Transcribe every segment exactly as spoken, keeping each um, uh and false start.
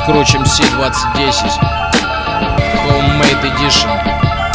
Scrooge эм си двадцать десять Homemade Edition.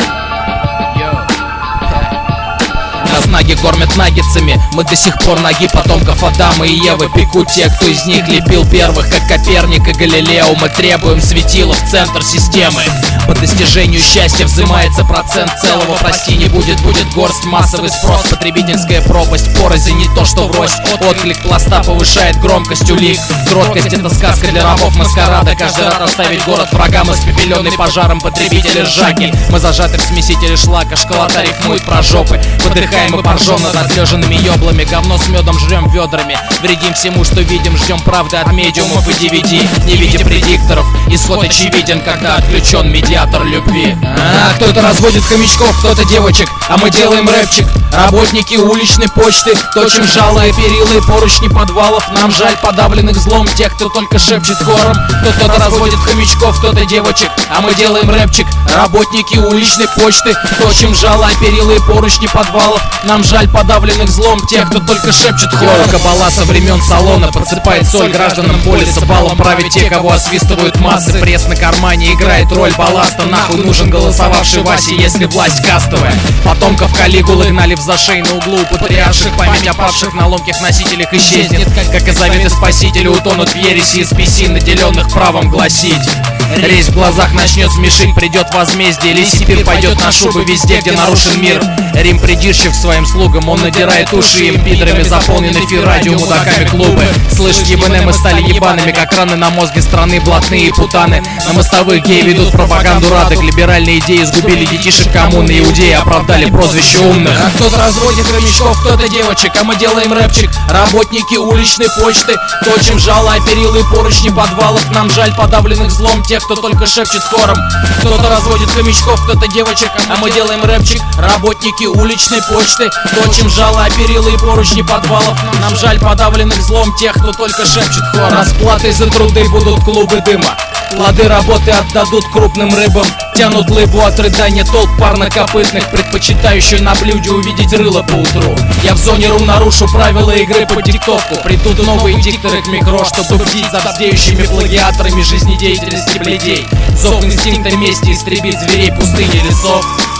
Нас наги кормят наггетсами, мы до сих пор ноги потомков Адама и Евы пекут те, кто из них лепил первых, как Коперник и Галилео. Мы требуем светила в центр системы. По достижению счастья взимается процент целого. Прости, не будет, будет горсть, массовый спрос. Потребительская пропасть, порознь, не то что врозь. Отклик пласта повышает громкость улик. Кроткость — это сказка для рабов маскарада. Каждый рад оставить город врагам, испепеленный пожаром потребители ржаки. Мы зажаты в смесителе шлака, школота рифмует про жопы. Выдыхаем и поржем над отлеженными ёблами. Говно с медом жрем ведрами. Вредим всему, что видим, ждем правды от медиумов и ди ви ди. Не видя предикторов, исход очевиден, когда отключен медиатор любви. А кто-то разводит хомячков, кто-то девочек, а мы делаем рэпчик. Работники уличной почты точим жало и перила и поручни подвалов. Нам жаль подавленных злом тех, кто только шепчет хором. Кто-то разводит хомячков, кто-то девочек, а мы делаем рэпчик. Работники уличной почты точим жало и перила и поручни подвалов. Нам жаль подавленных злом тех, кто только шепчет хором. Кабала со времен салона подсыпает соль гражданам полиса. Балом правит те, кого освистывают массы. Пресс на кармане играет роль балласта. Нахуй нужен голосовавший Васе, если власть кастовая. Потомков Калигулы гнали в зашей на углу патриарших. Память о павших на ломких носителях исчезнет, как и заветы спасителя утонут в ереси из пи си, наделенных правом гласить. Резь в глазах начнет смешить, придет возмездие. Лисипир пойдет на шубы везде, где нарушен мир. Рим придирчив своим слугам, он надирает уши им. Пидрами заполнен эфир, радио, мудаками клубы. Слышь, ебаные мы стали ебаными, как раны на мозге страны, блатные и путаны. На мостовых геи ведут пропаганду радок. Либеральные идеи сгубили детишек коммуны. Иудеи оправдали прозвище умных. А кто-то разводит хомячков, кто-то девочек, а мы делаем рэпчик. Работники уличной почты точим жало, а перила и поручни подвалов. Нам жаль подавленных злом тех, кто только шепчет хором. Кто-то разводит хомячков, кто-то девочек, а мы делаем рэпчик. Работники уличной почты точим жало, а перила и поручни подвалов. Нам жаль подавленных злом тех, кто только шепчет хором. Расплатой за труды будут клубы дыма. Плоды работы отдадут крупным рыбам. Тянут лыбу от рыдания толп парнокопытных, предпочитающих на блюде увидеть рыло поутру. Я в зоне ру нарушу правила игры по диктовку. Придут новые дикторы к микро, чтобы бдить за бдеющими плагиаторами жизнедеятельности бледей. Зов инстинкта мести истребит зверей пустыни лесов.